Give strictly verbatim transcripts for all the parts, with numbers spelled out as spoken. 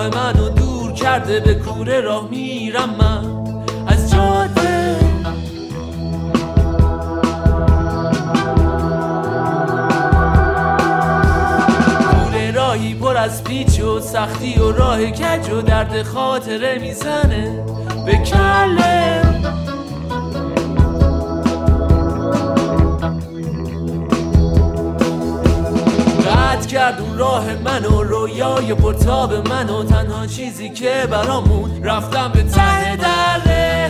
راه منو دور کرده، به کوره راه میرم من از جاده. کوره راهی پر از پیچ و سختی و راه کج و درد خاطره میزنه به کله. قطع کرد اون راه من و رویای پرتاب من و تنها چیزی که برامون رفتم به ته دره.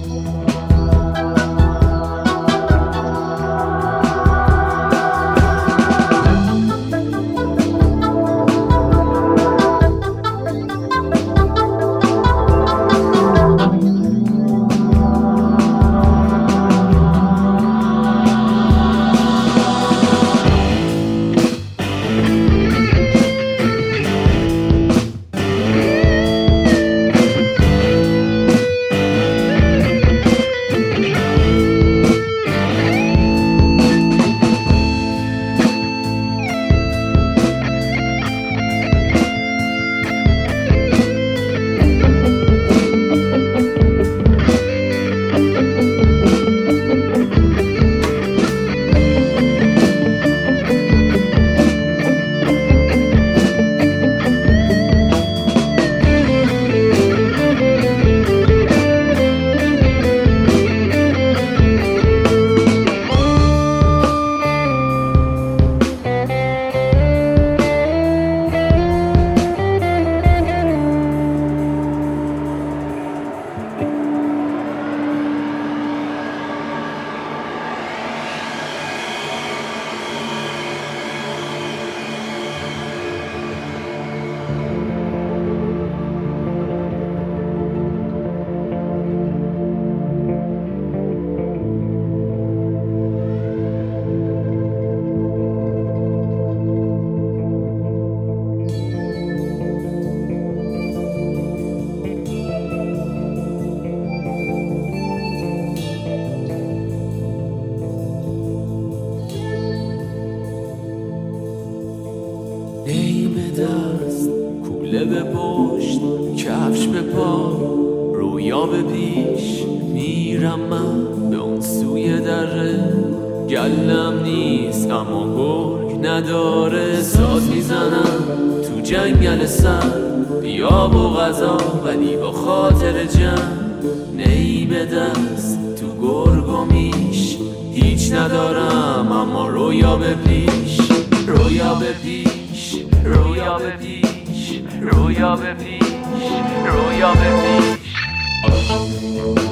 نیم دست، کوله به پشت، کفش به پا، رویا به پیش، میرم من به اون سوی دره. گلم نیست اما گرگ نداره، ساز میزنم تو جنگل سر، بیاب و غذا ولی با خاطر جمع. نیم دست تو گرگ و میش، هیچ ندارم اما رویا به پیش، رویا به پیش، رویا به پیش، رویا به پیش، رویا به پیش.